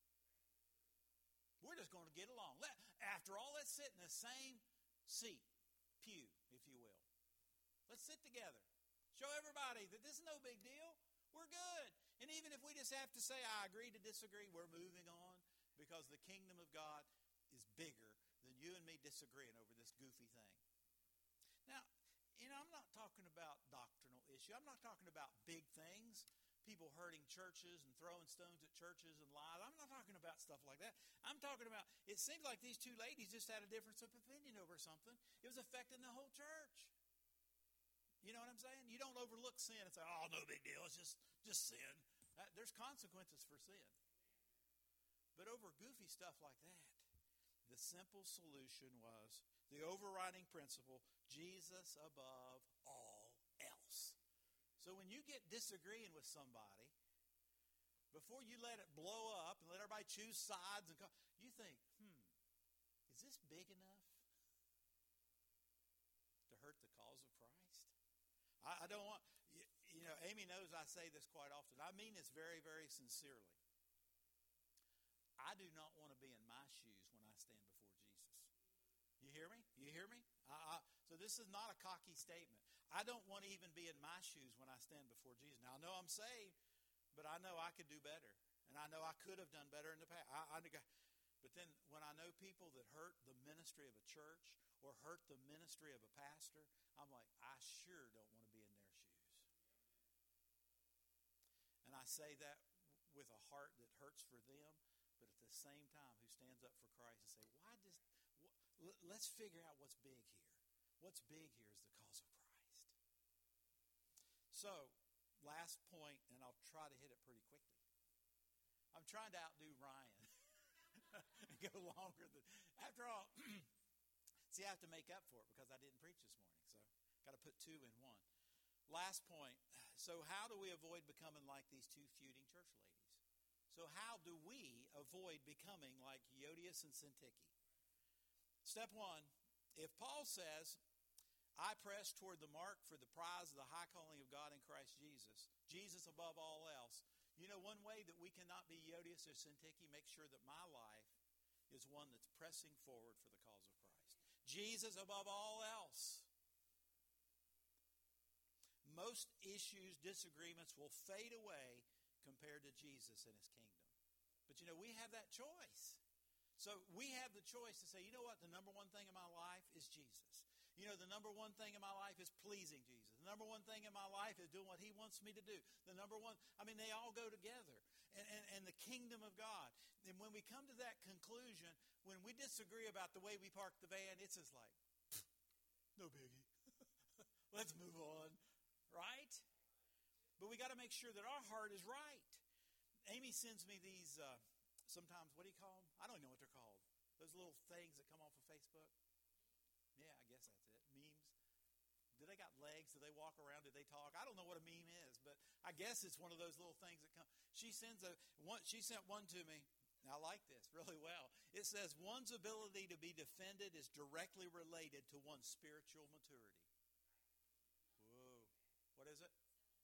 We're just going to get along. After all, let's sit in the same seat, pew, if you will. Let's sit together. Show everybody that this is no big deal. We're good. And even if we just have to say, I agree to disagree, we're moving on because the kingdom of God is bigger than you and me disagreeing over this goofy thing. Now, I'm not talking about doctrinal issue. I'm not talking about big things, people hurting churches and throwing stones at churches and lies. I'm not talking about stuff like that. I'm talking about, it seems like these two ladies just had a difference of opinion over something. It was affecting the whole church. You know what I'm saying? You don't overlook sin and say, oh, no big deal. It's just sin. There's consequences for sin. But over goofy stuff like that, The simple solution was the overriding principle, Jesus above all else. So when you get disagreeing with somebody, before you let it blow up and let everybody choose sides, you think, is this big enough to hurt the cause of Christ? I don't want, Amy knows I say this quite often. I mean this very, very sincerely. I do not want to be in my shoes when I stand before Jesus. You hear me? You hear me? So this is not a cocky statement. I don't want to even be in my shoes when I stand before Jesus. Now, I know I'm saved, but I know I could do better. And I know I could have done better in the past. But then when I know people that hurt the ministry of a church or hurt the ministry of a pastor, I'm like, I sure don't want to be in their shoes. And I say that with a heart that hurts for them, but at the same time who stands up for Christ and say, let's figure out what's big here. What's big here is the cause of Christ. So, last point, and I'll try to hit it pretty quickly. I'm trying to outdo Ryan and go longer than. After all, see, I have to make up for it because I didn't preach this morning. So, got to put two in one. Last point. So, how do we avoid becoming like these two feuding church ladies? So, how do we avoid becoming like Euodias and Syntyche? Step one, if Paul says, I press toward the mark for the prize of the high calling of God in Christ Jesus, Jesus above all else, one way that we cannot be Euodias or Syntyche, make sure that my life is one that's pressing forward for the cause of Christ. Jesus above all else. Most issues, disagreements will fade away compared to Jesus and his kingdom. But we have that choice. So we have the choice to say, you know what, the number one thing in my life is Jesus. The number one thing in my life is pleasing Jesus. The number one thing in my life is doing what he wants me to do. The number one, they all go together. And the kingdom of God. And when we come to that conclusion, when we disagree about the way we park the van, it's just like, no biggie. Let's move on. Right? But we got to make sure that our heart is right. Amy sends me these, sometimes, what do you call them? I don't even know what they're called. Those little things that come off of Facebook. Yeah, I guess that's it. Memes. Do they got legs? Do they walk around? Do they talk? I don't know what a meme is, but I guess it's one of those little things that come. She sent one to me. I like this really well. It says, one's ability to be defended is directly related to one's spiritual maturity. Whoa. What is it?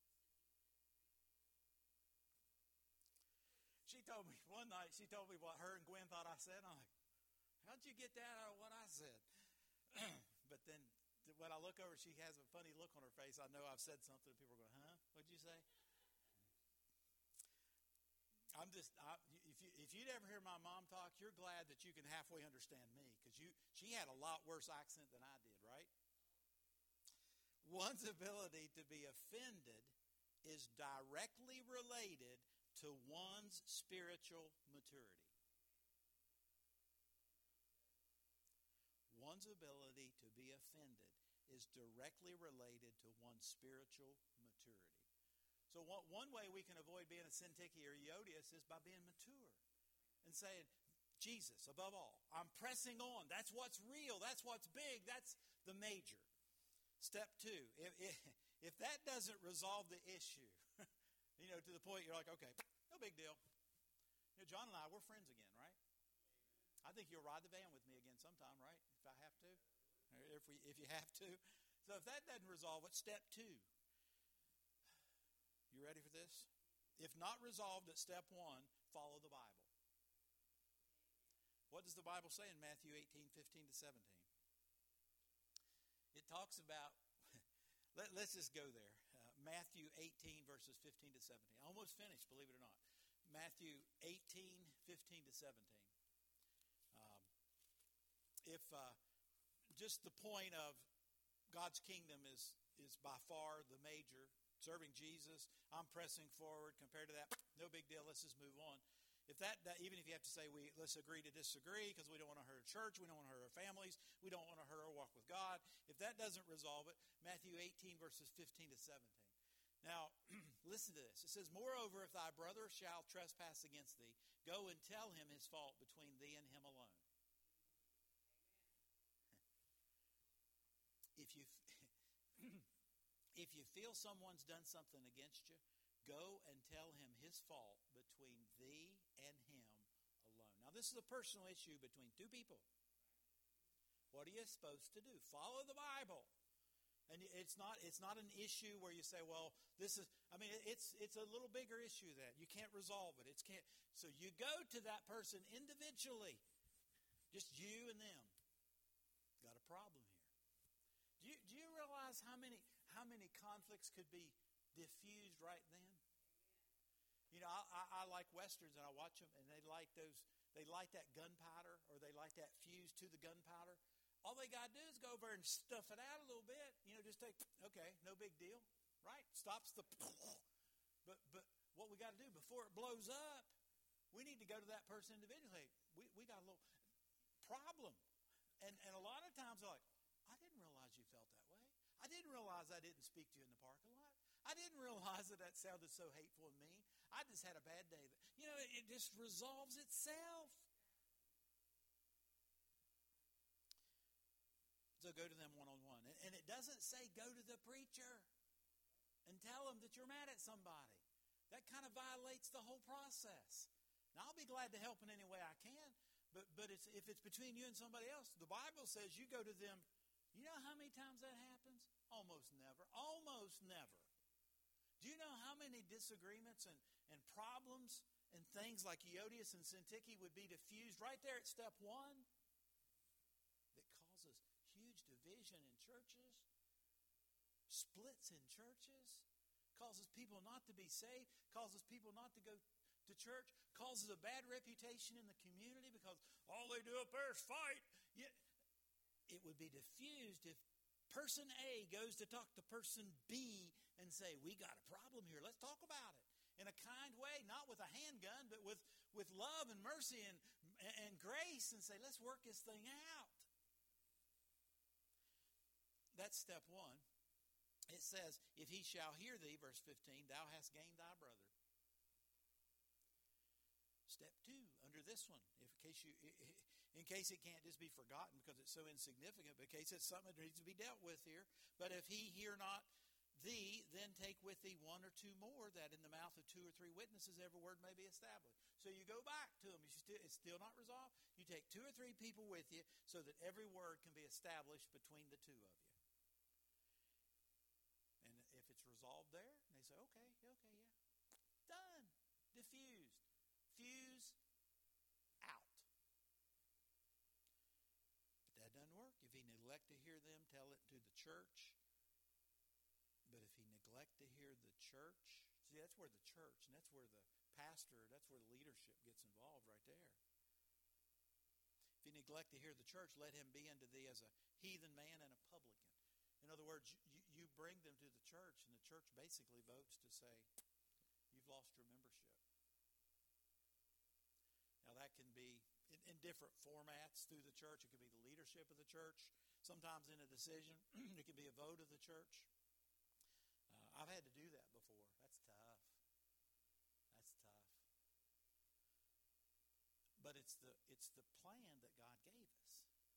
She told me one night, what her and Gwen thought I said. I'm like, how'd you get that out of what I said? But then when I look over, she has a funny look on her face. I know I've said something. People are going, huh? What'd you say? If you'd ever hear my mom talk, you're glad that you can halfway understand me because she had a lot worse accent than I did, right? One's ability to be offended is directly related to one's spiritual maturity. One's ability to be offended is directly related to one's spiritual maturity. So one way we can avoid being a Syntyche or Euodias is by being mature and saying, Jesus, above all, I'm pressing on. That's what's real. That's what's big. That's the major. Step two, if that doesn't resolve the issue, to the point you're like, okay, no big deal. John and I, we're friends again, right? I think you'll ride the van with me again sometime, right? If I have to, or if you have to. So if that doesn't resolve it, step two. You ready for this? If not resolved at step one, follow the Bible. What does the Bible say in Matthew 18:15 to 17? It talks about, let's just go there. Matthew 18, verses 15 to 17. Almost finished, believe it or not. Matthew 18:15 to 17. Just the point of God's kingdom is by far the major. Serving Jesus, I'm pressing forward. Compared to that, no big deal. Let's just move on. If that even if you have to say let's agree to disagree because we don't want to hurt our church, we don't want to hurt our families, we don't want to hurt our walk with God. If that doesn't resolve it, Matthew 18 verses 15 to 17. Now, listen to this. It says, moreover, if thy brother shall trespass against thee, go and tell him his fault between thee and him alone. If you feel someone's done something against you, go and tell him his fault between thee and him alone. Now, this is a personal issue between two people. What are you supposed to do? Follow the Bible. And it's not an issue where you say, well, this is, it's a little bigger issue than that. You can't resolve it. So you go to that person individually. Just you and them. Got a problem here. Do you realize how many conflicts could be diffused right then? You know, I like Westerns, and I watch them, and they light that gunpowder, or they light that fuse to the gunpowder. All they got to do is go over and stuff it out a little bit. You know, just take, okay, no big deal, right? Stops the, but what we got to do before it blows up, we need to go to that person individually. Hey, we got a little problem. And a lot of times they're like, I didn't realize you felt that way. I didn't realize I didn't speak to you in the parking lot. I didn't realize that sounded so hateful and mean. I just had a bad day. You know, it just resolves itself. So go to them one-on-one. And it doesn't say go to the preacher and tell them that you're mad at somebody. That kind of violates the whole process. Now, I'll be glad to help in any way I can, but if it's between you and somebody else, the Bible says you go to them. You know how many times that happens? Almost never. Almost never. Do you know how many disagreements and problems and things like Euodias and Syntyche would be diffused right there at step one? Division in churches, splits in churches, causes people not to be saved, causes people not to go to church, causes a bad reputation in the community because all they do up there is fight. It would be diffused if person A goes to talk to person B and say, we got a problem here, let's talk about it. In a kind way, not with a handgun, but with love and mercy and grace, and say, let's work this thing out. That's step one. It says, if he shall hear thee, verse 15, thou hast gained thy brother. Step two, under this one, in case it can't just be forgotten because it's so insignificant, but in case it's something that needs to be dealt with here. But if he hear not thee, then take with thee one or two more, that in the mouth of two or three witnesses every word may be established. So you go back to them. It's still not resolved. You take two or three people with you so that every word can be established between the two of you. Resolved there, and they say, okay, yeah. Done. Diffused. Fuse out. But that doesn't work. If he neglect to hear them, tell it to the church. But if he neglect to hear the church, see, that's where the church, and that's where the pastor, that's where the leadership gets involved right there. If he neglect to hear the church, let him be unto thee as a heathen man and a publican. In other words, you bring them to the church, and the church basically votes to say, you've lost your membership. Now, that can be in different formats through the church. It could be the leadership of the church. Sometimes in a decision, it can be a vote of the church. I've had to do that before. That's tough. But it's the plan that God gave us.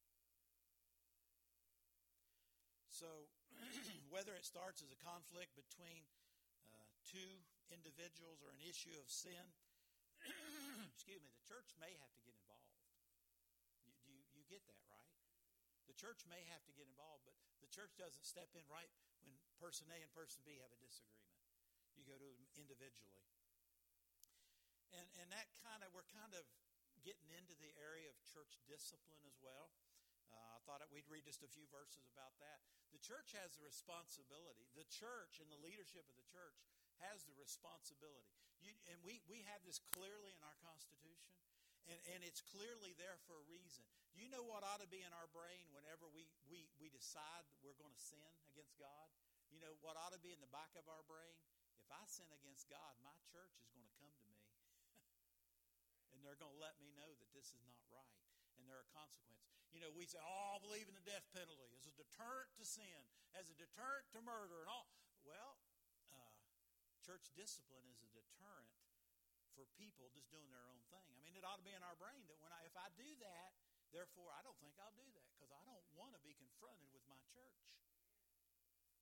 So, whether it starts as a conflict between two individuals or an issue of sin, excuse me, the church may have to get involved. You get that, right? The church may have to get involved, but the church doesn't step in right when person A and person B have a disagreement. You go to them individually. And that we're kind of getting into the area of church discipline as well. I thought we'd read just a few verses about that. The church has the responsibility. The church and the leadership of the church has the responsibility. And we have this clearly in our Constitution, and it's clearly there for a reason. Do you know what ought to be in our brain whenever we decide we're going to sin against God? You know what ought to be in the back of our brain? If I sin against God, my church is going to come to me. And they're going to let me know that this is not right. And there are consequences. You know, we say, I believe in the death penalty as a deterrent to sin, as a deterrent to murder and all. Well, church discipline is a deterrent for people just doing their own thing. I mean, it ought to be in our brain that if I do that, therefore I don't think I'll do that because I don't want to be confronted with my church.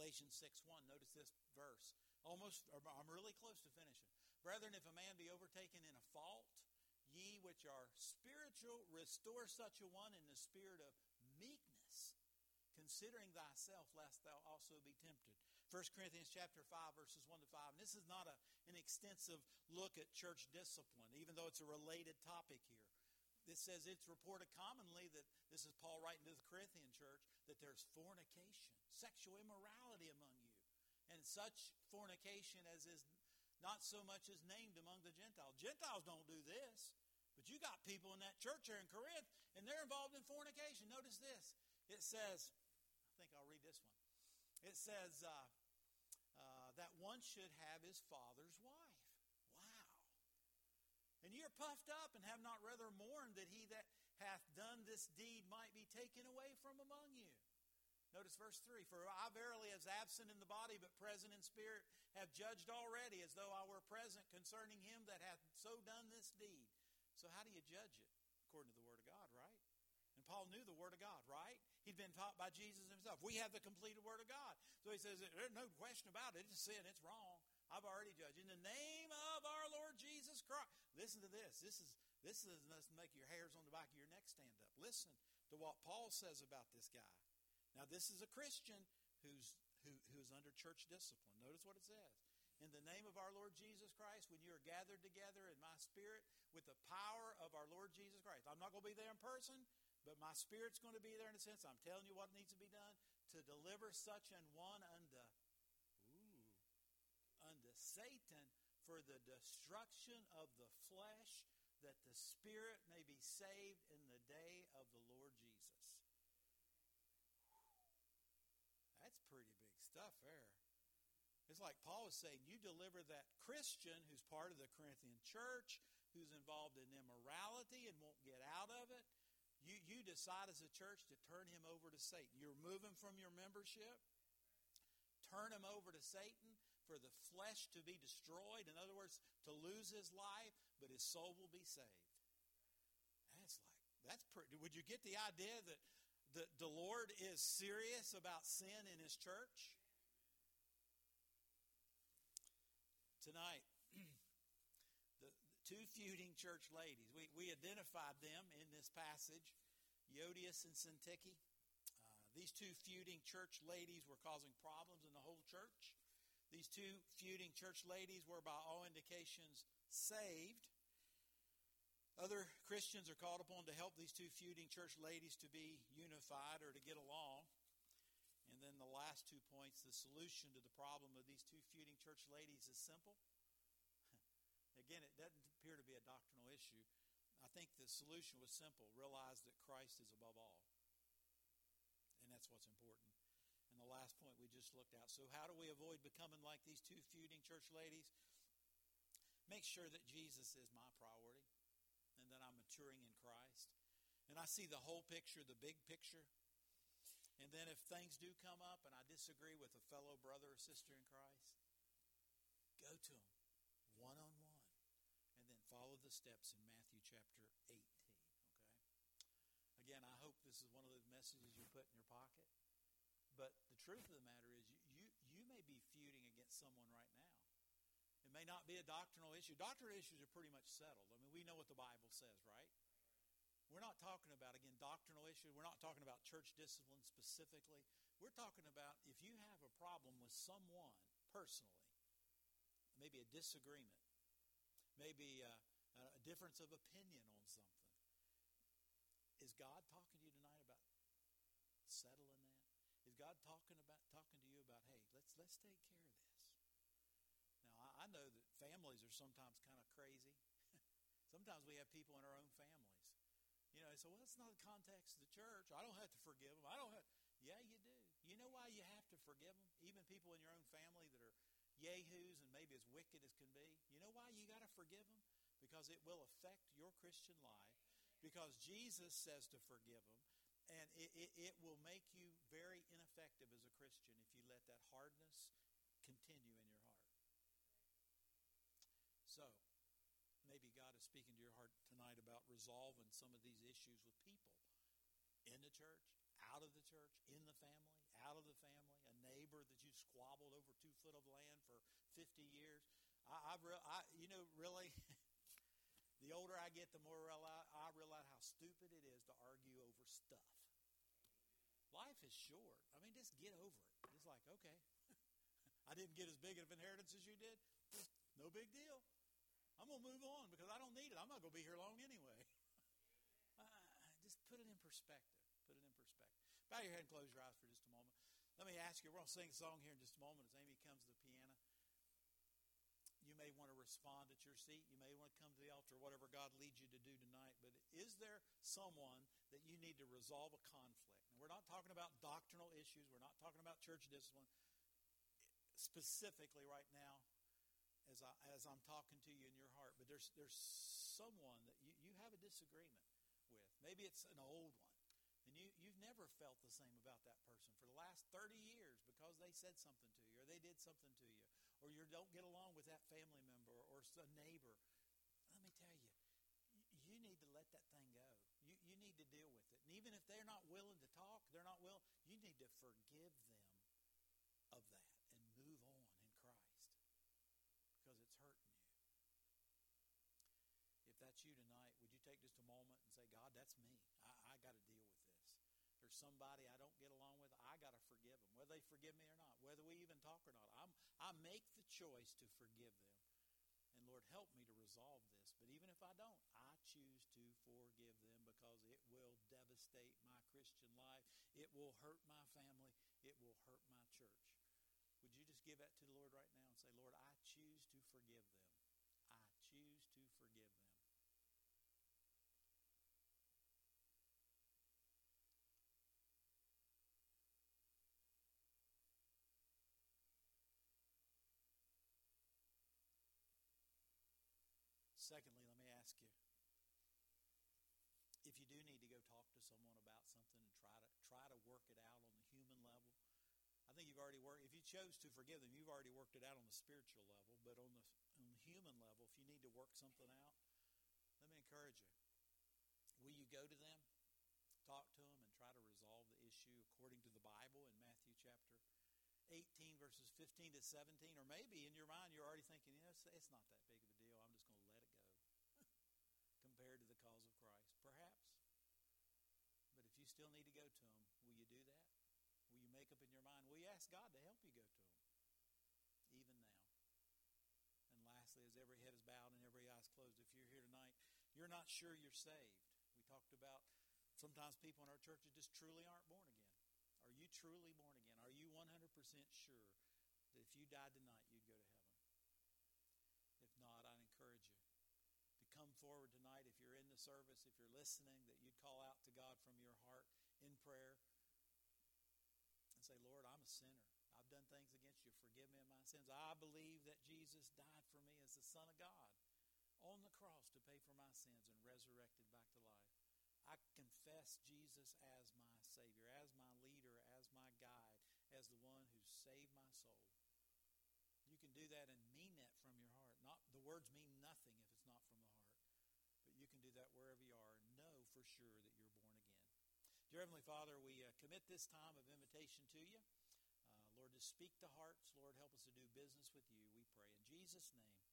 Galatians 6:1. Notice this verse. I'm really close to finishing. Brethren, if a man be overtaken in a fault, ye which are spiritual, restore such a one in the spirit of meekness, considering thyself, lest thou also be tempted. 1 Corinthians chapter 5, verses 1 to 5. And this is not an extensive look at church discipline, even though it's a related topic here. It says it's reported commonly that, this is Paul writing to the Corinthian church, that there's fornication, sexual immorality among you. And such fornication as is not so much as named among the Gentiles. Gentiles don't do this. But you got people in that church here in Corinth, and they're involved in fornication. Notice this. It says, I think I'll read this one. It says that one should have his father's wife. Wow. And ye are puffed up, and have not rather mourned that he that hath done this deed might be taken away from among you. Notice verse 3. For I verily, as absent in the body, but present in spirit, have judged already, as though I were present, concerning him that hath so done this deed. So how do you judge it? According to the Word of God, right? And Paul knew the Word of God, right? He'd been taught by Jesus himself. We have the completed Word of God. So he says, there's no question about it. It's sin. It's wrong. I've already judged. In the name of our Lord Jesus Christ. Listen to this. This is enough to make your hairs on the back of your neck stand up. Listen to what Paul says about this guy. Now, this is a Christian who is under church discipline. Notice what it says. In the name of our Lord Jesus Christ, when you are gathered together in my spirit with the power of our Lord Jesus Christ. I'm not going to be there in person, but my spirit's going to be there in a sense. I'm telling you what needs to be done to deliver such an one unto Satan for the destruction of the flesh, that the spirit may be saved in the day of the Lord Jesus. That's pretty big stuff there. It's like Paul is saying, you deliver that Christian who's part of the Corinthian church, who's involved in immorality and won't get out of it. You decide as a church to turn him over to Satan. You're moving from your membership. Turn him over to Satan for the flesh to be destroyed. In other words, to lose his life, but his soul will be saved. That's pretty. Would you get the idea that the Lord is serious about sin in his church? Tonight, the two feuding church ladies, we identified them in this passage, Euodias and Syntyche. These two feuding church ladies were causing problems in the whole church. These two feuding church ladies were by all indications saved. Other Christians are called upon to help these two feuding church ladies to be unified or to get along. And then the last 2 points, the solution to the problem of these two feuding church ladies is simple. Again, it doesn't appear to be a doctrinal issue. I think the solution was simple. Realize that Christ is above all. And that's what's important. And the last point we just looked at. So how do we avoid becoming like these two feuding church ladies? Make sure that Jesus is my priority and that I'm maturing in Christ. And I see the whole picture, the big picture. And then if things do come up and I disagree with a fellow brother or sister in Christ, go to them one-on-one. And then follow the steps in Matthew chapter 18. Okay? Again, I hope this is one of those messages you put in your pocket. But the truth of the matter is you may be feuding against someone right now. It may not be a doctrinal issue. Doctrinal issues are pretty much settled. I mean, we know what the Bible says, right? We're not talking about, again, doctrinal issues. We're not talking about church discipline specifically. We're talking about if you have a problem with someone personally, maybe a disagreement, maybe a difference of opinion on something. Is God talking to you tonight about settling that? Is God talking to you about, hey, let's take care of this? Now, I know that families are sometimes kind of crazy. Sometimes we have people in our own families. You know, so well, it's not the context of the church. I don't have to forgive them. Yeah, you do. You know why you have to forgive them? Even people in your own family that are yahoos and maybe as wicked as can be. You know why you got to forgive them? Because it will affect your Christian life. Because Jesus says to forgive them. And it will make you very ineffective as a Christian if you let that hardness continue in your heart. So, maybe God is speaking to your heart tonight about resolving some of these issues with people in the church, out of the church, in the family, out of the family, a neighbor. neighbor that you squabbled over 2 foot of land for 50 years. Really, the older I get, the more I realize how stupid it is to argue over stuff. Life is short. I mean, just get over it. It's like, okay, I didn't get as big of an inheritance as you did. No big deal. I'm going to move on because I don't need it. I'm not going to be here long anyway. Just put it in perspective. Put it in perspective. Bow your head and close your eyes for just a moment. Let me ask you, we're going to sing a song here in just a moment as Amy comes to the piano. You may want to respond at your seat. You may want to come to the altar, whatever God leads you to do tonight. But is there someone that you need to resolve a conflict? And we're not talking about doctrinal issues. We're not talking about church discipline. Specifically right now, as I'm talking to you in your heart, but there's someone that you have a disagreement with. Maybe it's an old one, and you've never felt the same about that person for the last 30 years because they said something to you, or they did something to you, or you don't get along with that family member or a neighbor. Let me tell you, you need to let that thing go. You need to deal with it. And even if they're not willing to talk, you need to forgive them of that and move on in Christ because it's hurting you. If that's you tonight, would you take just a moment and say, God, that's me. I got to deal with this. There's somebody I don't get along with. I got to forgive them, whether they forgive me or not, whether we even talk or not. I make the choice to forgive them. And Lord, help me to resolve this. But even if I don't, I choose to forgive them because it will devastate my Christian life. It will hurt my family. It will hurt my church. Would you just give that to the Lord right now and say, Lord, I choose to forgive them. I choose to forgive them. Secondly, let me ask you, if you do need to go talk to someone about something and try to work it out on the human level, I think you've already worked. If you chose to forgive them, you've already worked it out on the spiritual level. But on the human level, if you need to work something out, let me encourage you. Will you go to them, talk to them, and try to resolve the issue according to the Bible in Matthew chapter 18, verses 15 to 17? Or maybe in your mind you're already thinking, it's not that big of a deal. I'm just going to let it go compared to the cause of Christ. Perhaps. But if you still need to go to them, will you do that? Will you make up in your mind? Will you ask God to help you go to them? Even now. And lastly, as every head is bowed and every eye is closed, if you're here tonight, you're not sure you're saved. We talked about sometimes people in our churches just truly aren't born again. Are you truly born again? Are you 100% sure that if you died tonight, you'd go to heaven? If not, I'd encourage you to come forward tonight. If you're in the service, if you're listening, that you'd call out to God from your heart in prayer and say, Lord, I'm a sinner. I've done things against you. Forgive me of my sins. I believe that Jesus died for me as the Son of God on the cross to pay for my sins and resurrected back to life. I confess Jesus as my Savior, as my leader, as my guide, as the one who saved my soul. You can do that and mean that from your heart. The words mean nothing if it's not from the heart. But you can do that wherever you are and know for sure that you're born again. Dear Heavenly Father, we commit this time of invitation to you. Lord, to speak to hearts. Lord, help us to do business with you, we pray. In Jesus' name.